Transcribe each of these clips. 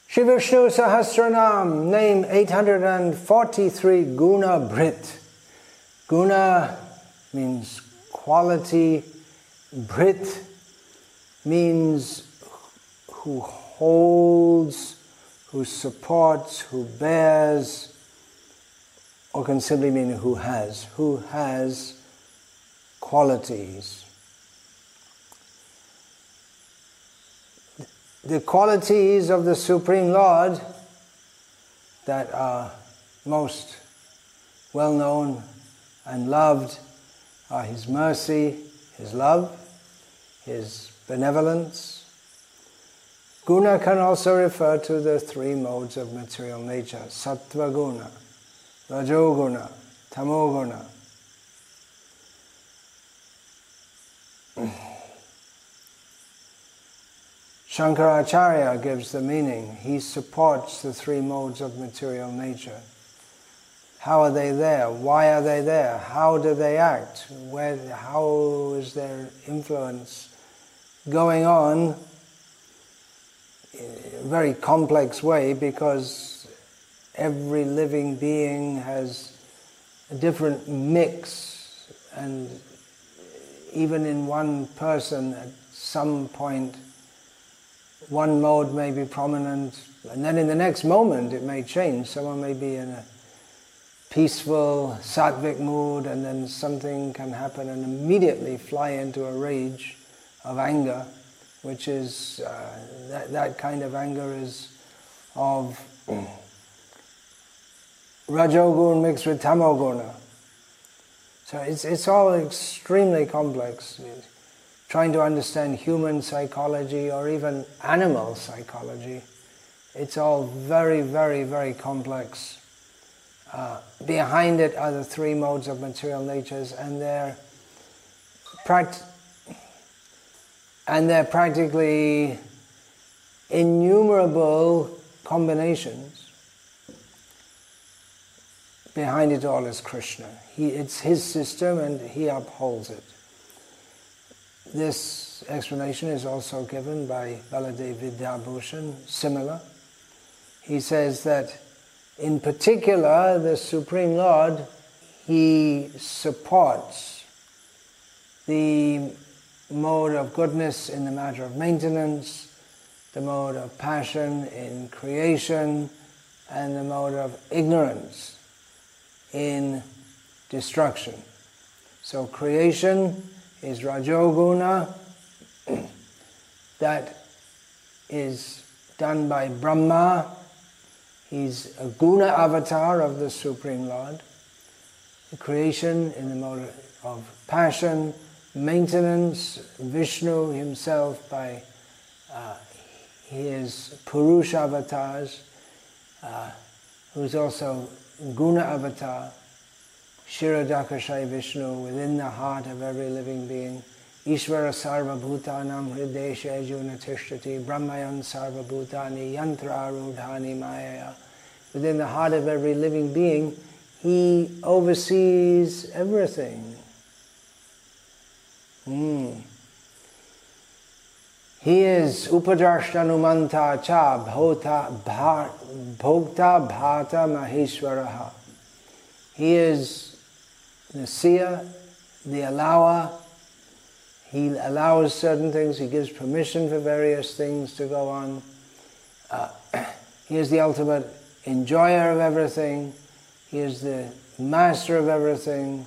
Shri Vishnu Sahasranam, name 843, Guna Bhrit. Guna means quality, Bhrit means who holds, who supports, who bears, or can simply mean who has qualities. The qualities of the Supreme Lord that are most well known and loved are His mercy, His love, His benevolence. Guna can also refer to the three modes of material nature: sattva guna, rajoguna, tamoguna. Shankaracharya gives the meaning. He supports the three modes of material nature. How are they there? Why are they there? How do they act? How is their influence going on in a very complex way, because every living being has a different mix, and even in one person at some point one mode may be prominent, and then in the next moment it may change. Someone may be in a peaceful, sattvic mood, and then something can happen and immediately fly into a rage of anger, which is, that kind of anger is of rajogun mixed with tamoguna. So it's all extremely complex. Trying to understand human psychology or even animal psychology, it's all very, very, very complex. Behind it are the three modes of material natures, and they're practically innumerable combinations. Behind it all is Krishna. It's His system and He upholds it. This explanation is also given by Baladev Vidyabhushan, similar. He says that in particular the Supreme Lord, He supports the mode of goodness in the matter of maintenance, the mode of passion in creation, and the mode of ignorance in destruction. So creation is Rajoguna, that is done by Brahma. He's a guna avatar of the Supreme Lord. The creation in the mode of passion, maintenance, Vishnu himself by his Purusha avatars, who's also guna avatar, Shirodakashai Vishnu, within the heart of every living being. Ishvara sarva bhutanam hridesha arjuna tishtati brahmayan sarva bhutani yantra arudhani maya. Within the heart of every living being, He oversees everything. He is upadrashtanumanta cha bhokta bhata maheshwaraha. He is the seer, the allower. He allows certain things, He gives permission for various things to go on. He is the ultimate enjoyer of everything. He is the master of everything.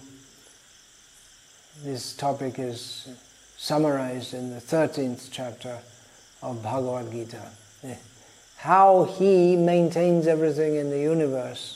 This topic is summarized in the 13th chapter of Bhagavad Gita. How He maintains everything in the universe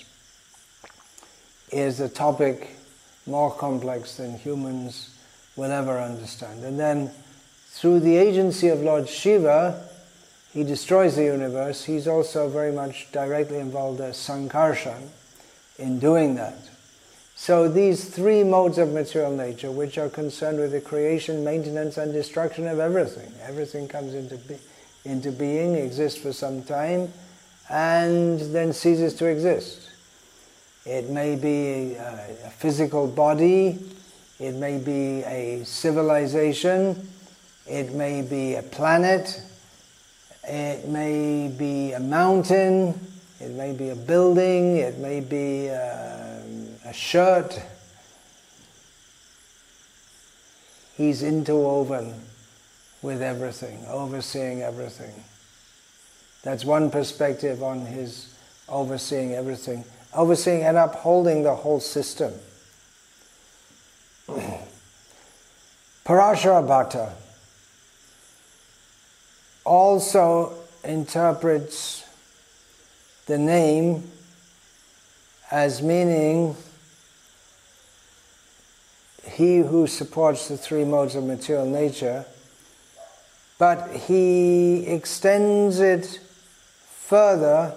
is a topic more complex than humans will ever understand. And then through the agency of Lord Shiva, He destroys the universe. He's also very much directly involved as Sankarshan in doing that. So these three modes of material nature, which are concerned with the creation, maintenance and destruction of everything. Everything comes into being, exists for some time, and then ceases to exist. It may be a physical body, it may be a civilization, it may be a planet, It may be a mountain, it may be a building, it may be a shirt. He's interwoven with everything, overseeing everything. That's one perspective on his overseeing everything. Overseeing and upholding the whole system. Parashara Bhatta also interprets the name as meaning he who supports the three modes of material nature, but he extends it further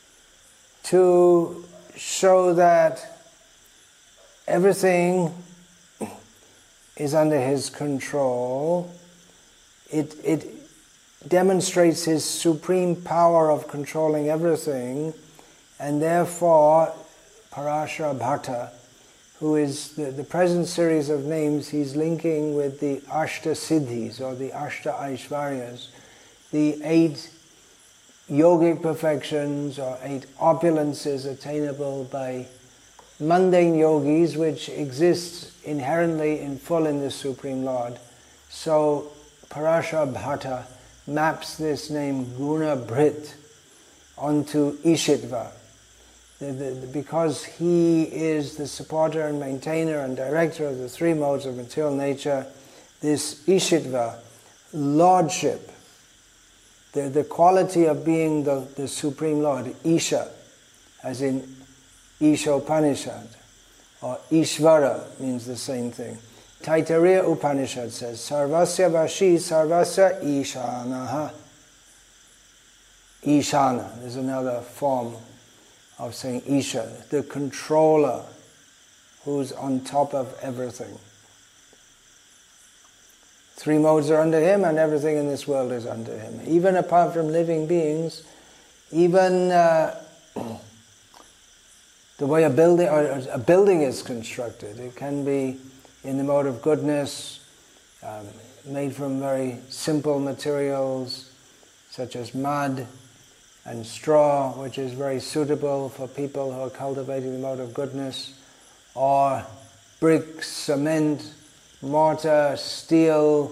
to show that everything is under his control. It demonstrates his supreme power of controlling everything, and therefore Parashara Bhatta, who is the present series of names, he's linking with the Ashta Siddhis, or the Ashta Aishvaryas, the 8 yogic perfections, or 8 opulences attainable by mundane yogis, which exists inherently in full in the Supreme Lord. So Parashara Bhatta maps this name Guna Bhrit onto Ishitva. Because he is the supporter and maintainer and director of the three modes of material nature, this Ishitva, lordship, the quality of being the Supreme Lord, Isha, as in Isha Upanishad, or Ishvara means the same thing. Taittiriya Upanishad says, Sarvasya Vashi Sarvasya Ishanaha. Ishana, there's another form of saying Isha, the controller who's on top of everything. Three modes are under him, and everything in this world is under him. Even apart from living beings, even the way a building is constructed, it can be in the mode of goodness, made from very simple materials such as mud and straw, which is very suitable for people who are cultivating the mode of goodness, or bricks, cement, mortar, steel,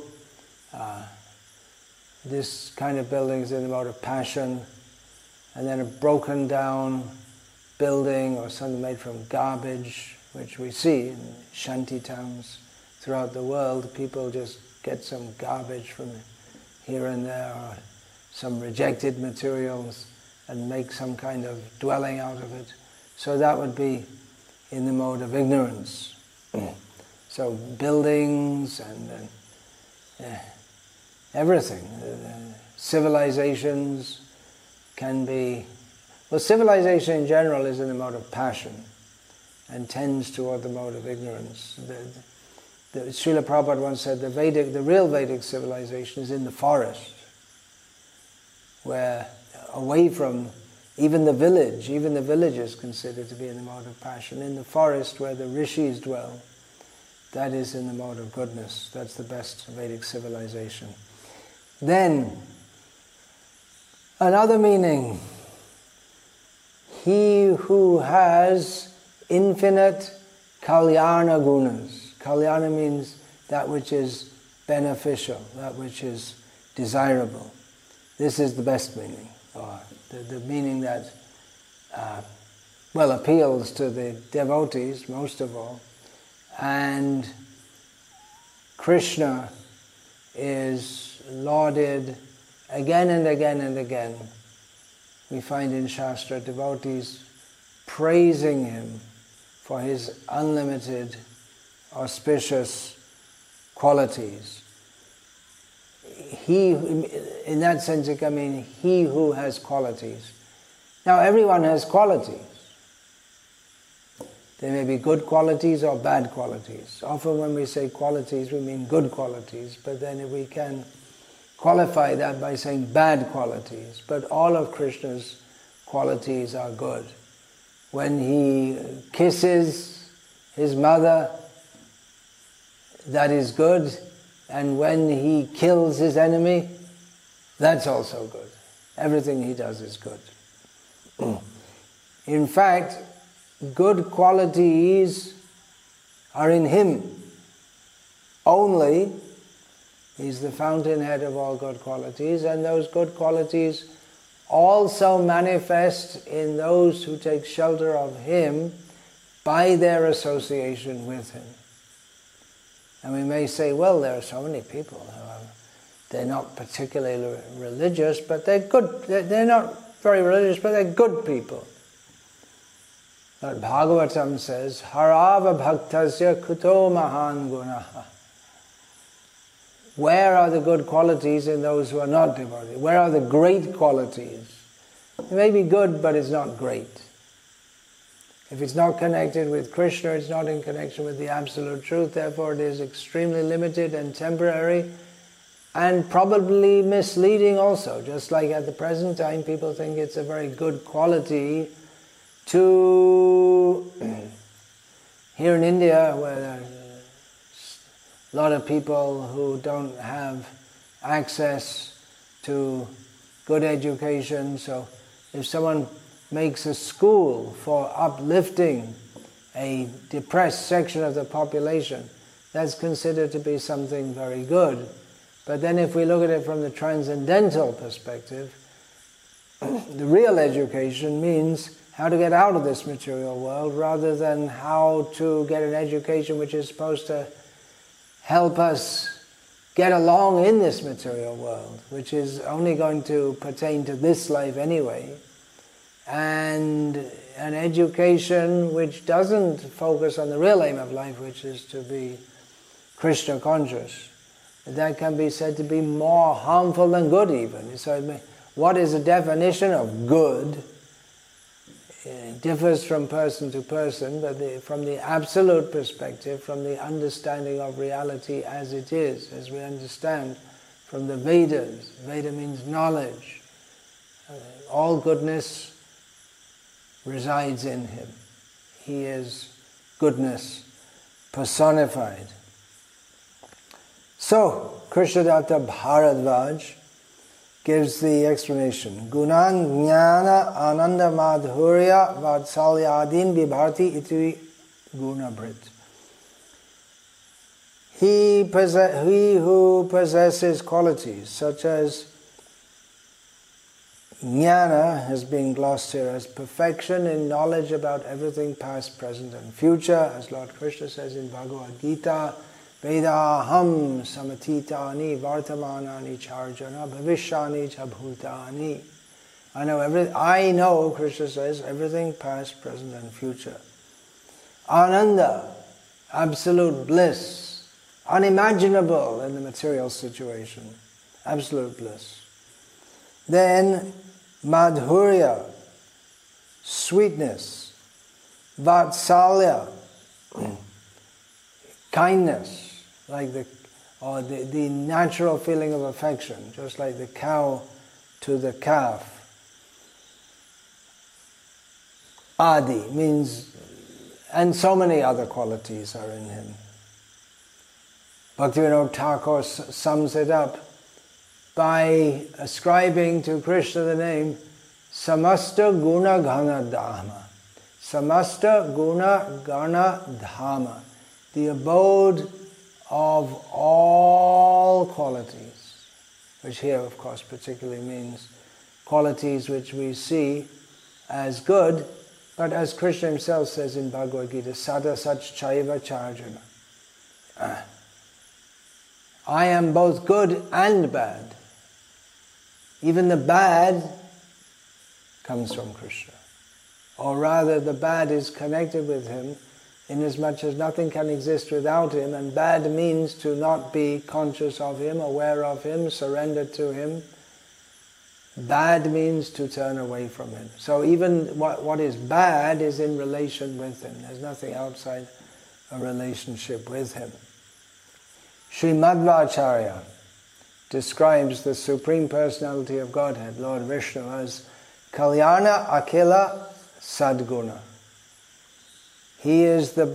this kind of buildings in the mode of passion, and then a broken down building or something made from garbage, which we see in shanty towns throughout the world. People just get some garbage from here and there, or some rejected materials, and make some kind of dwelling out of it. So that would be in the mode of ignorance. So buildings and everything, civilizations can be, well, civilization in general is in the mode of passion and tends toward the mode of ignorance. Srila Prabhupada once said the real Vedic civilization is in the forest, where away from even the village is considered to be in the mode of passion. In the forest where the rishis dwell, that is in the mode of goodness. That's the best Vedic civilization. Then, another meaning, he who has infinite kalyana gunas. Kalyana means that which is beneficial, that which is desirable. This is the best meaning, or the meaning that appeals to the devotees most of all. And Krishna is lauded again and again and again. We find in Shastra devotees praising him for his unlimited, auspicious qualities. He, in that sense, it can mean he who has qualities. Now, everyone has qualities. There may be good qualities or bad qualities. Often when we say qualities, we mean good qualities, but then if we can qualify that by saying bad qualities. But all of Krishna's qualities are good. When he kisses his mother, that is good. And when he kills his enemy, that's also good. Everything he does is good. In fact, good qualities are in him. Only, he's the fountainhead of all good qualities, and those good qualities also manifest in those who take shelter of him by their association with him. And we may say, well, there are so many people who are, they're not particularly religious, but they're good. They're not very religious, but they're good people. But Bhagavatam says, Harava bhaktasya kuto mahan gunaha. Where are the good qualities in those who are not devotees? Where are the great qualities? It may be good, but it's not great. If it's not connected with Krishna, it's not in connection with the absolute truth, therefore it is extremely limited and temporary, and probably misleading also. Just like at the present time, people think it's a very good quality to, here in India, where there's a lot of people who don't have access to good education, so if someone makes a school for uplifting a depressed section of the population, that's considered to be something very good. But then if we look at it from the transcendental perspective, the real education means how to get out of this material world rather than how to get an education which is supposed to help us get along in this material world, which is only going to pertain to this life anyway. And an education which doesn't focus on the real aim of life, which is to be Krishna conscious, that can be said to be more harmful than good even. So what is the definition of good? It differs from person to person, but from the absolute perspective, from the understanding of reality as it is, as we understand from the Vedas. Veda means knowledge. All goodness resides in him. He is goodness personified. So, Krishnadatta Bharadvaj gives the explanation. Gunan jnana ananda madhurya vatsalyadin vibharti iti gunabhrit. He who possesses qualities such as jnana has been glossed here as perfection in knowledge about everything past, present and future, as Lord Krishna says in Bhagavad Gita, Vedaham samatitani vartamanani charjana bhavishyani cha bhutani. I know, Krishna says, everything past, present and future. Ananda, absolute bliss, unimaginable in the material situation, absolute bliss. Then madhurya, sweetness, vatsalya, kindness, like the natural feeling of affection, just like the cow to the calf. Adi means, and so many other qualities are in him. Bhaktivinoda Thakur sums it up by ascribing to Krishna the name Samasta Guna Gana Dhamma. Samasta Guna Gana Dhamma, the abode of all qualities, which here of course particularly means qualities which we see as good, but as Krishna himself says in Bhagavad Gita, Sada Sach Chaiva Charjana. I am both good and bad. Even the bad comes from Krishna. Or rather, the bad is connected with him, inasmuch as nothing can exist without him, and bad means to not be conscious of him, aware of him, surrendered to him. Bad means to turn away from him. So even what is bad is in relation with him. There's nothing outside a relationship with him. Sri Madhvacharya describes the Supreme Personality of Godhead, Lord Vishnu, as Kalyana Akila Sadguna. He is the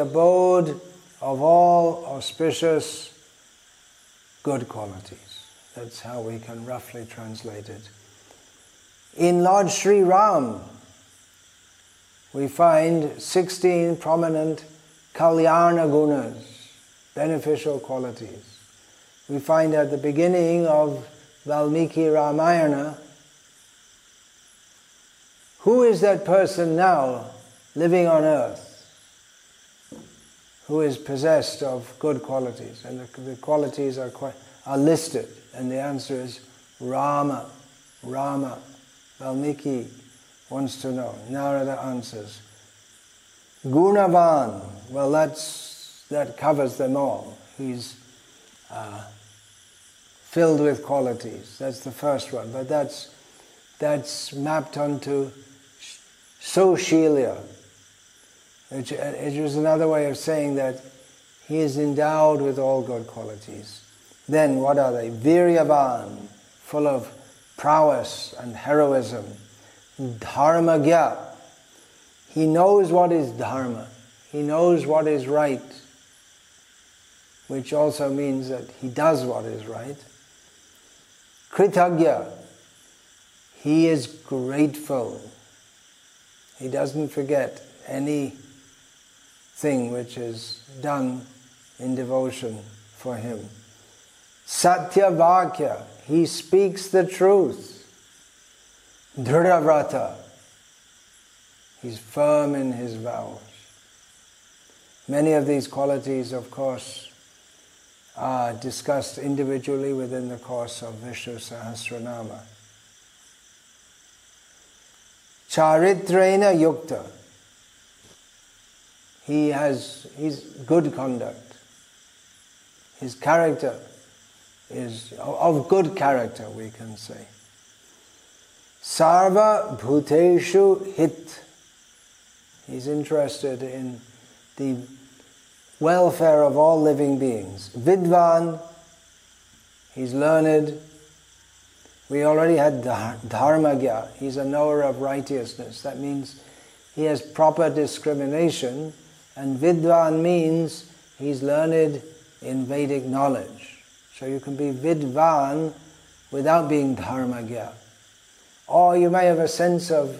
abode of all auspicious good qualities. That's how we can roughly translate it. In Lord Sri Ram, we find 16 prominent kalyana gunas, beneficial qualities. We find at the beginning of Valmiki Ramayana, who is that person now living on earth who is possessed of good qualities? And the qualities are listed, and the answer is Rama. Rama. Valmiki wants to know. Narada answers. Gunavan, well that covers them all. He's filled with qualities. That's the first one. But that's mapped onto Soshilya, which is another way of saying that he is endowed with all good qualities. Then what are they? Viryavan, full of prowess and heroism. Dharmagya, he knows what is dharma. He knows what is right, which also means that he does what is right. Kritagya, he is grateful. He doesn't forget anything which is done in devotion for him. Satyavakya, he speaks the truth. Dhrudavrata, he's firm in his vows. Many of these qualities, of course, are discussed individually within the course of Vishnu Sahasranama. Charitrena yukta, he's good conduct. His character is of good character, we can say. Sarva bhuteshu hit, he's interested in the welfare of all living beings. Vidvan, he's learned. We already had dharmagya, he's a knower of righteousness. That means he has proper discrimination, and vidvan means he's learned in Vedic knowledge. So you can be vidvan without being dharmagya. Or you may have a sense of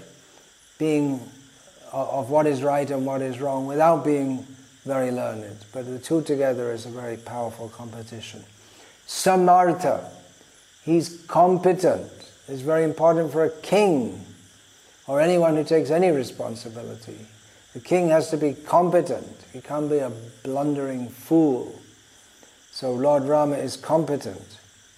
what is right and what is wrong without being very learned. But the two together is a very powerful competition. Samartha, he's competent. It's very important for a king or anyone who takes any responsibility. The king has to be competent. He can't be a blundering fool. So Lord Rama is competent.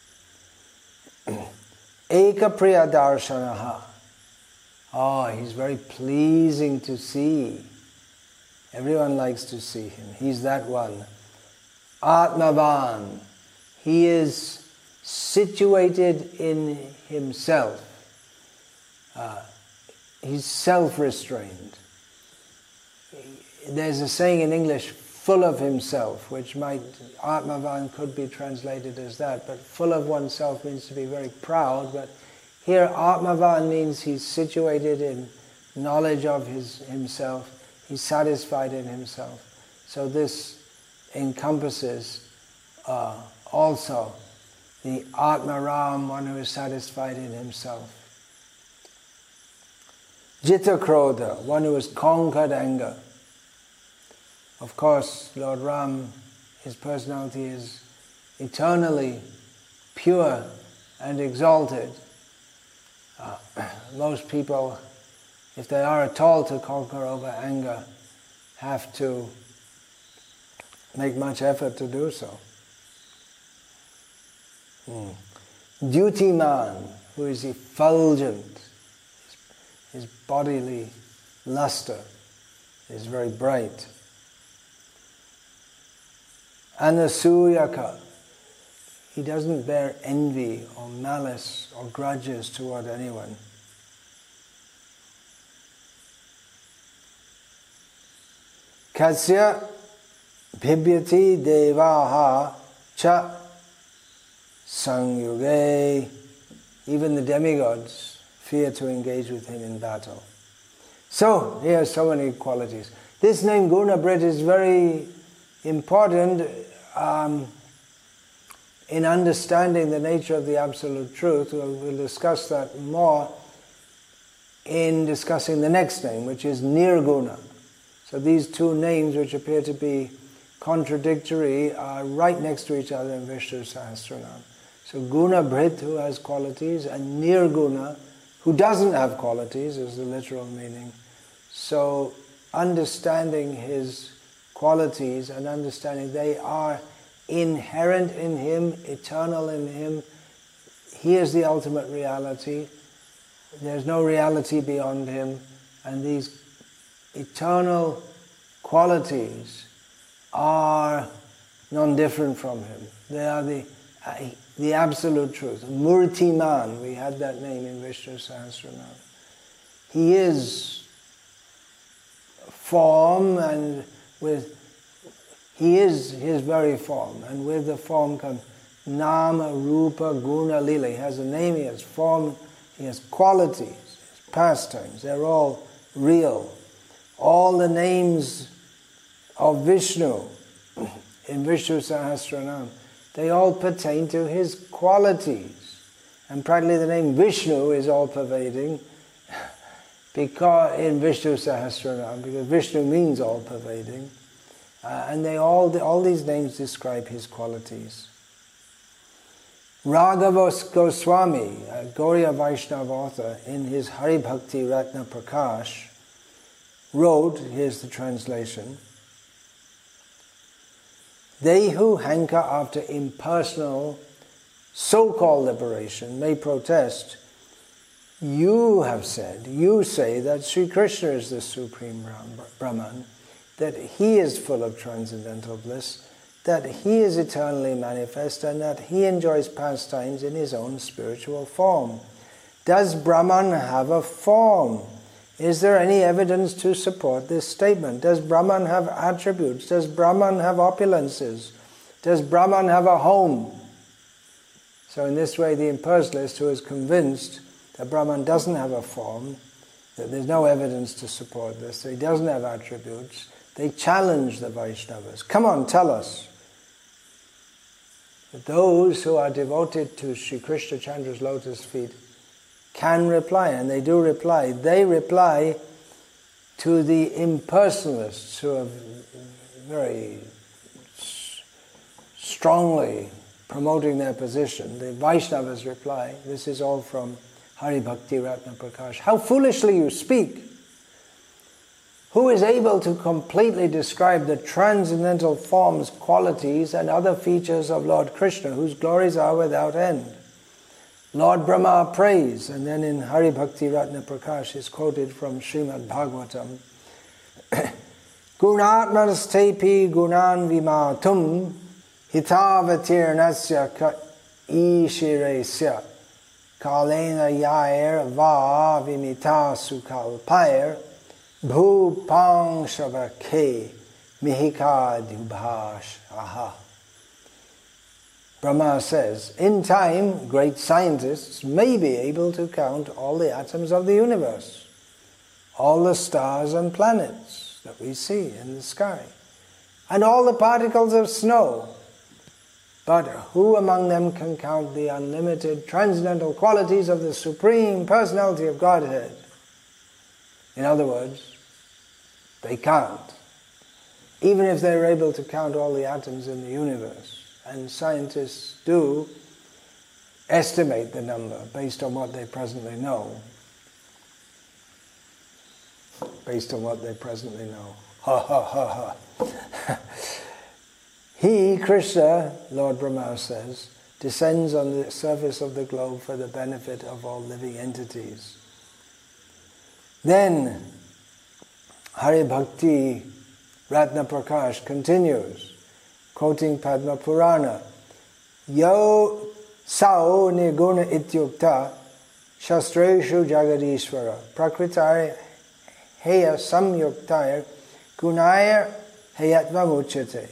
Eka Priya Darshanaha. Oh, he's very pleasing to see. Everyone likes to see him. He's that one. Atmavan. He is situated in himself. He's self-restrained. There's a saying in English, full of himself, which Atmavan could be translated as that, but full of oneself means to be very proud, but here Atmavan means he's situated in knowledge of himself, he's satisfied in himself. So this encompasses also the Atmaram, one who is satisfied in himself. Jitakrodha, one who has conquered anger. Of course, Lord Ram, his personality is eternally pure and exalted. Most people, if they are at all to conquer over anger, have to make much effort to do so. Duty man, who is effulgent, his bodily luster is very bright. Anasuyaka, he doesn't bear envy or malice or grudges toward anyone. Kasya bhibyati devaha cha sangyuge, even the demigods fear to engage with him in battle. So, he has so many qualities. This name Gunabhrit is very important. in understanding the nature of the Absolute Truth. We'll discuss that more in discussing the next name, which is Nirguna. So these two names, which appear to be contradictory, are right next to each other in Vishnu Sahasranam. So Guna Bhrit, who has qualities, and Nirguna, who doesn't have qualities, is the literal meaning. So understanding his qualities and understanding they are inherent in him, eternal in him. He is the ultimate reality. There's no reality beyond him, and these eternal qualities are non-different from him. They are the absolute truth. Murtiman, we had that name in Vishnu Sahasranam. He is form, and he is his very form, and with the form comes Nama, Rupa, Guna, Lila. He has a name, he has form, he has qualities, his pastimes. They're all real. All the names of Vishnu in Vishnu Sahasranam, they all pertain to his qualities. And practically the name Vishnu is all-pervading because in Vishnu Sahasranam, because Vishnu means all-pervading. And all these names describe his qualities. Raghava Goswami, a Gauriya Vaishnava author, in his Hari Bhakti Ratna Prakash, wrote, here's the translation, "They who hanker after impersonal, so-called liberation may protest, you say that Sri Krishna is the Supreme Brahman, that he is full of transcendental bliss, that he is eternally manifest, and that he enjoys pastimes in his own spiritual form. Does Brahman have a form? Is there any evidence to support this statement? Does Brahman have attributes? Does Brahman have opulences? Does Brahman have a home?" So in this way, the impersonalist who is convinced that Brahman doesn't have a form, that there's no evidence to support this, that he doesn't have attributes, they challenge the Vaishnavas. Come on, tell us. But those who are devoted to Sri Krishna Chandra's lotus feet can reply, and they do reply. They reply to the impersonalists who are very strongly promoting their position. The Vaishnavas reply, this is all from Hari Bhakti Ratna Prakash, "How foolishly you speak! Who is able to completely describe the transcendental forms, qualities, and other features of Lord Krishna, whose glories are without end? Lord Brahma prays," and then in Hari Bhakti Ratna Prakash is quoted from Srimad Bhagavatam, "Gunatmanastepi gunan vimatum hitavatirnasya ka ishiresya kalena yair va vimita sukalpair bhupang shabake mihika dubhash aha." Brahma says, in time, great scientists may be able to count all the atoms of the universe, all the stars and planets that we see in the sky, and all the particles of snow. But who among them can count the unlimited transcendental qualities of the Supreme Personality of Godhead? In other words, they can't. Even if they're able to count all the atoms in the universe, and scientists do estimate the number based on what they presently know. Based on what they presently know. Ha ha ha ha. He, Krishna, Lord Brahma says, descends on the surface of the globe for the benefit of all living entities. Then, Hari Bhakti Ratna Prakash continues, quoting Padma Purana, "Yo sao nirguna ityukta shastreshu jagadishvara prakritare heya samyuktaya gunaya heyatvam uchyate."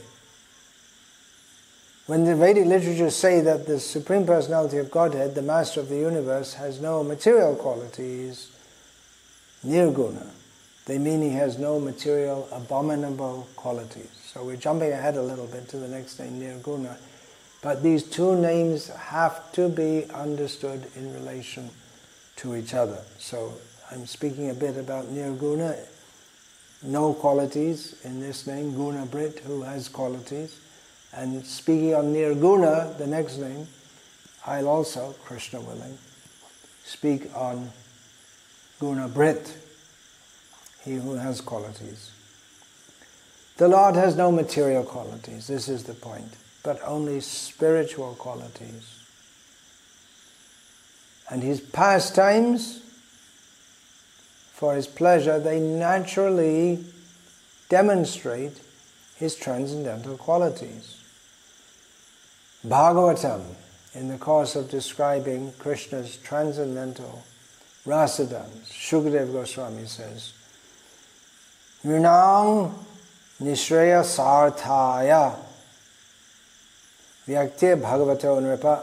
When the Vedic literatures say that the Supreme Personality of Godhead, the Master of the Universe, has no material qualities, nirguna, they mean he has no material, abominable qualities. So we're jumping ahead a little bit to the next name, Nirguna. But these two names have to be understood in relation to each other. So I'm speaking a bit about Nirguna, no qualities in this name, Guna Brit, who has qualities. And speaking on Nirguna, the next name, I'll also, Krishna willing, speak on Guna Brit, he who has qualities. The Lord has no material qualities, this is the point, but only spiritual qualities. And his pastimes, for his pleasure, they naturally demonstrate his transcendental qualities. Bhagavatam, in the course of describing Krishna's transcendental rasadans, Shukadeva Goswami says, Nrinang Nishreya Sarthaya Vyaktir Bhagavato Nripa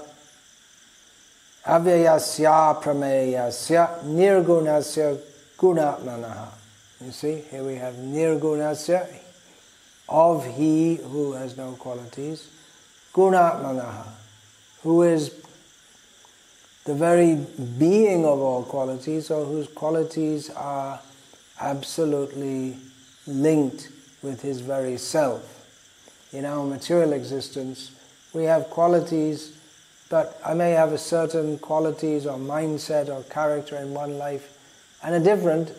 Avyayasya Prameyasya Nirgunasya Gunatmanaha. You see, here we have Nirgunasya, of he who has no qualities, Gunatmanaha, who is the very being of all qualities, or whose qualities are absolutely linked with his very self. In our material existence, we have qualities, but I may have a certain qualities or mindset or character in one life, and a different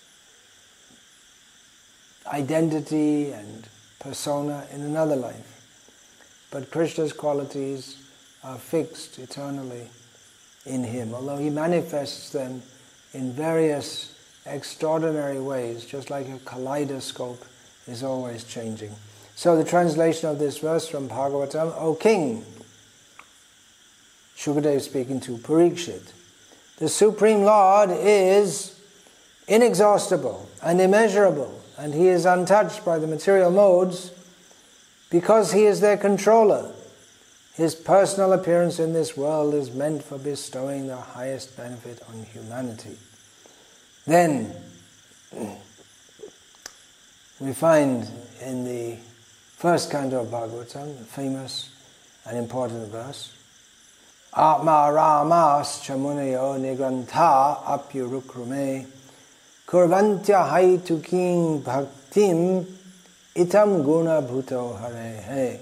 identity and persona in another life. But Krishna's qualities are fixed eternally in him, although he manifests them in various extraordinary ways, just like a kaleidoscope is always changing. So the translation of this verse from Bhagavatam, O king, Shukadeva speaking to Parikshit, the Supreme Lord is inexhaustible and immeasurable, and he is untouched by the material modes because he is their controller. His personal appearance in this world is meant for bestowing the highest benefit on humanity. Then we find in the first canto of Bhagavatam, the famous and important verse, Atma Ramas Chamunayo Nigrantha Apyurukrume Kurvantya Haituking Bhaktim Itam Guna Bhuto Hare He.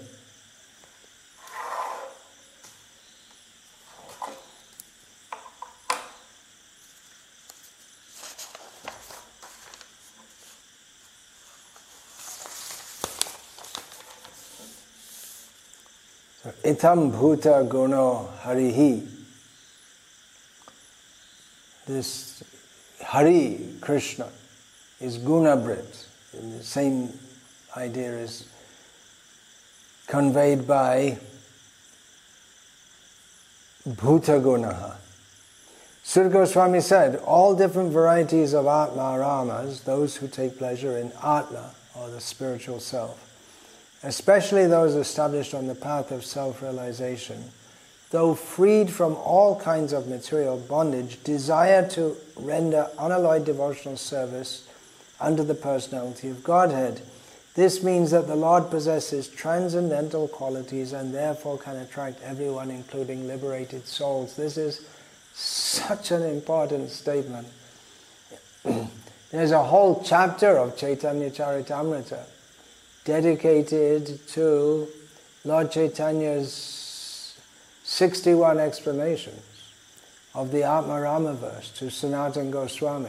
Itam bhuta guno harihi. This Hari, Krishna, is gunabrit. The same idea is conveyed by bhuta gunaha. Sri Goswami said, all different varieties of Atma Ramas, those who take pleasure in Atma, or the spiritual self, especially those established on the path of self-realization, though freed from all kinds of material bondage, desire to render unalloyed devotional service unto the personality of Godhead. This means that the Lord possesses transcendental qualities and therefore can attract everyone, including liberated souls. This is such an important statement. There's a whole chapter of Chaitanya Charitamrita dedicated to Lord Chaitanya's 61 explanations of the Atma Rama verse to Sanatana Goswami.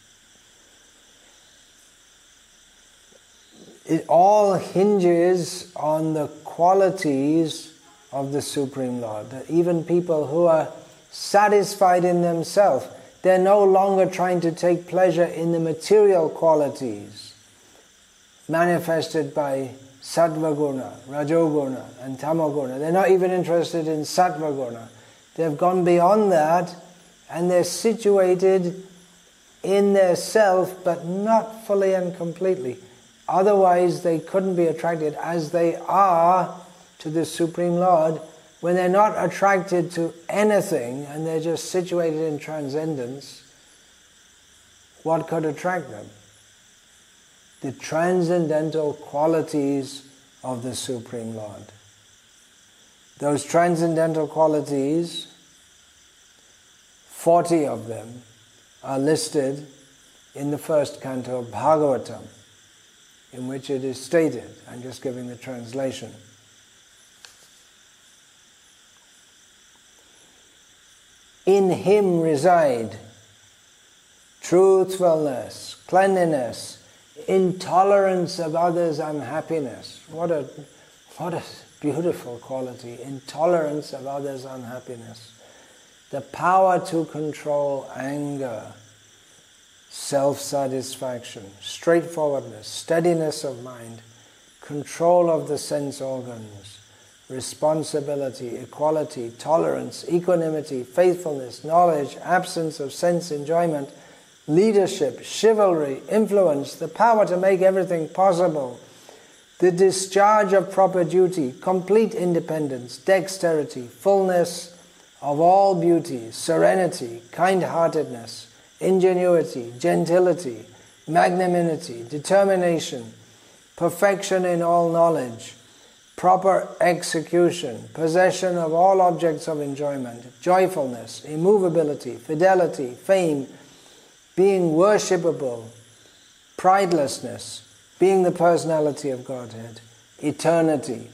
It all hinges on the qualities of the Supreme Lord. That even people who are satisfied in themselves, they're no longer trying to take pleasure in the material qualities manifested by Sattva Guna, Rajoguna and Tamoguna. They're not even interested in Sattva Guna. They've gone beyond that and they're situated in their self but not fully and completely. Otherwise they couldn't be attracted as they are to the Supreme Lord. When they're not attracted to anything and they're just situated in transcendence, what could attract them? The transcendental qualities of the Supreme Lord. Those transcendental qualities, 40 of them, are listed in the first canto of Bhagavatam, in which it is stated. I'm just giving the translation. In him reside truthfulness, cleanliness, intolerance of others' unhappiness. What a beautiful quality, intolerance of others' unhappiness. The power to control anger, self-satisfaction, straightforwardness, steadiness of mind, control of the sense organs, responsibility, equality, tolerance, equanimity, faithfulness, knowledge, absence of sense enjoyment, leadership, chivalry, influence, the power to make everything possible, the discharge of proper duty, complete independence, dexterity, fullness of all beauty, serenity, kind-heartedness, ingenuity, gentility, magnanimity, determination, perfection in all knowledge, proper execution, possession of all objects of enjoyment, joyfulness, immovability, fidelity, fame, being worshipable, pridelessness, being the personality of Godhead, eternity.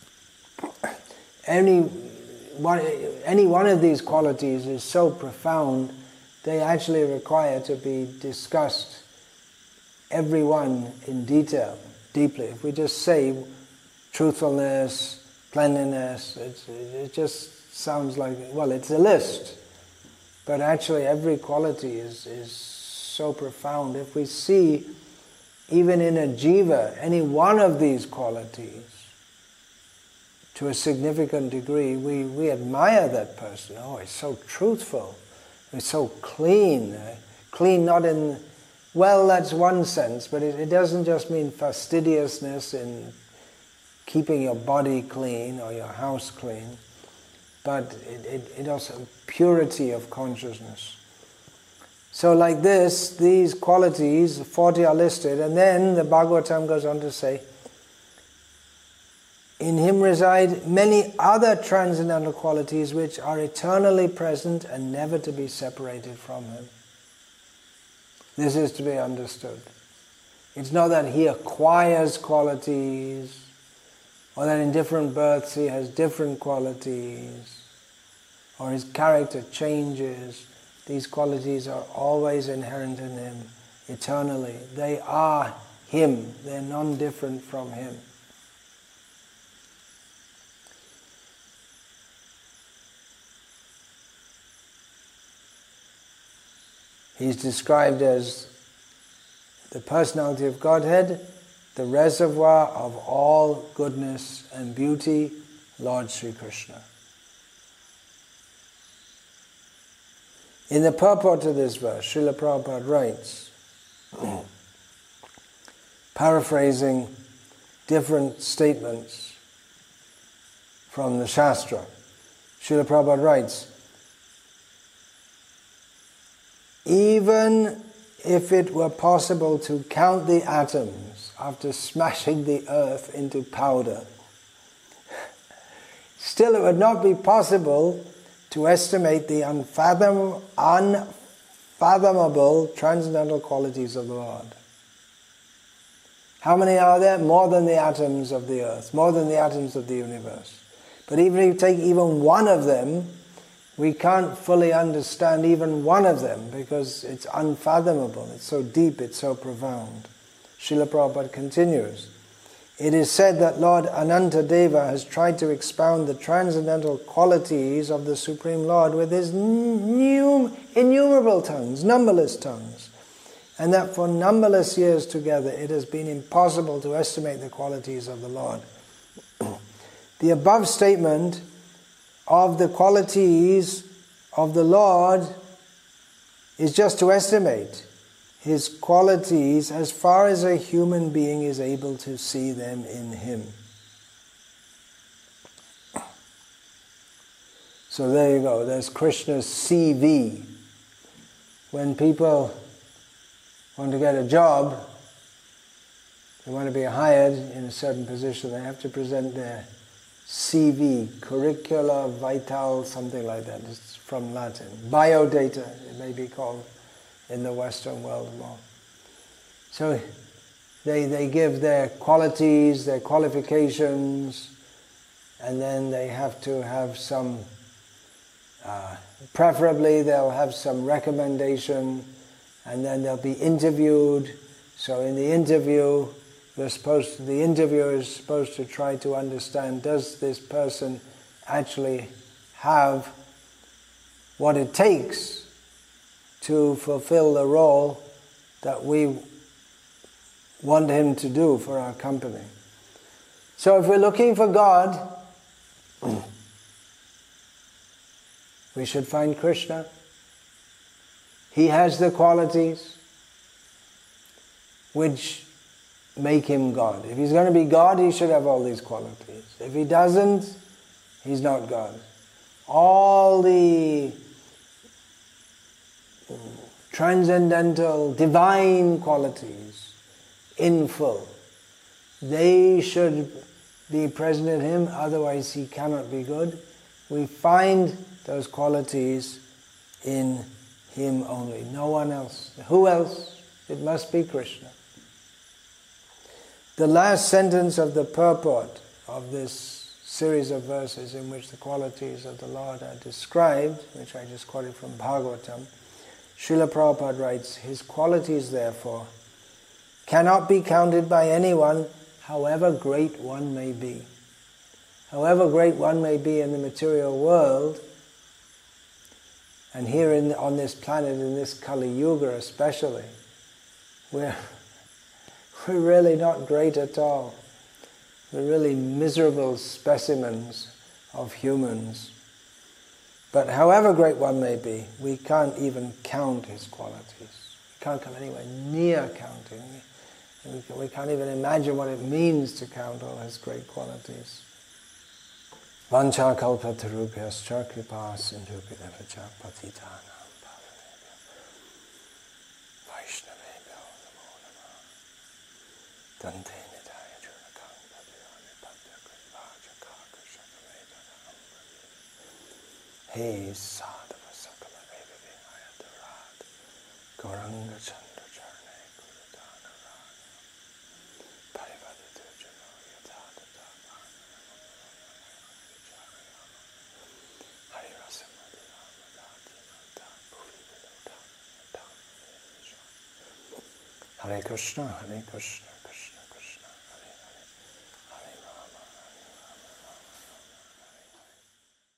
Any one of these qualities is so profound, they actually require to be discussed, every one in detail, deeply. If we just say truthfulness, cleanliness, it just sounds like, well, it's a list. But actually every quality is so profound. If we see, even in a jiva, any one of these qualities, to a significant degree, we admire that person. Oh, he's so truthful. He's so clean. Clean not in, well, that's one sense, but it doesn't just mean fastidiousness in keeping your body clean or your house clean, but it also purity of consciousness. So like this, these qualities, 40 are listed, and then the Bhagavatam goes on to say, in him reside many other transcendental qualities which are eternally present and never to be separated from him. This is to be understood. It's not that he acquires qualities, or that in different births he has different qualities, or his character changes. These qualities are always inherent in him, eternally. They are him. They're non-different from him. He's described as the personality of Godhead, the reservoir of all goodness and beauty, Lord Sri Krishna. In the purport to this verse, Srila Prabhupada writes, paraphrasing different statements from the Shastra, Srila Prabhupada writes, even if it were possible to count the atoms after smashing the earth into powder, still it would not be possible to estimate the unfathomable transcendental qualities of the Lord. How many are there? More than the atoms of the earth, more than the atoms of the universe. But even if you take even one of them, we can't fully understand even one of them because it's unfathomable, it's so deep, it's so profound. Srila Prabhupada continues, it is said that Lord Anantadeva has tried to expound the transcendental qualities of the Supreme Lord with his innumerable tongues, numberless tongues, and that for numberless years together it has been impossible to estimate the qualities of the Lord. The above statement of the qualities of the Lord is just to estimate his qualities as far as a human being is able to see them in him. So there you go, there's Krishna's CV. When people want to get a job, they want to be hired in a certain position, they have to present their CV, curricula vitae, something like that. It's from Latin. Biodata, it may be called in the Western world more. So they give their qualities, their qualifications, and then they have to have some, preferably they'll have some recommendation, and then they'll be interviewed. So in the interview, the interviewer is supposed to try to understand, does this person actually have what it takes to fulfill the role that we want him to do for our company. So if we're looking for God, we should find Krishna. He has the qualities which make him God. If he's going to be God, he should have all these qualities. If he doesn't, he's not God. All the transcendental, divine qualities in full, they should be present in him, otherwise he cannot be good. We find those qualities in him only, no one else. Who else? It must be Krishna. The last sentence of the purport of this series of verses in which the qualities of the Lord are described, which I just quoted from Bhagavatam, Srila Prabhupada writes, his qualities therefore cannot be counted by anyone, however great one may be. However great one may be in the material world, and here on this planet, in this Kali Yuga especially, we're really not great at all. We're really miserable specimens of humans. But however great one may be, we can't even count his qualities. We can't come anywhere near counting. We can't even imagine what it means to count all his great qualities. Vancha kalpatarubhyascha kripa sindhubhyavacha patitanam pavanebhyo Vaishnavebhyo namo namah Dante nidaya chunakam padayane padya kripaja kakashakavedana Hey sadhava sakala eva vihayatarat Gauranga chandra charne kurudana rana Parivadita jano yatadata Hare Krishna, Hare Krishna.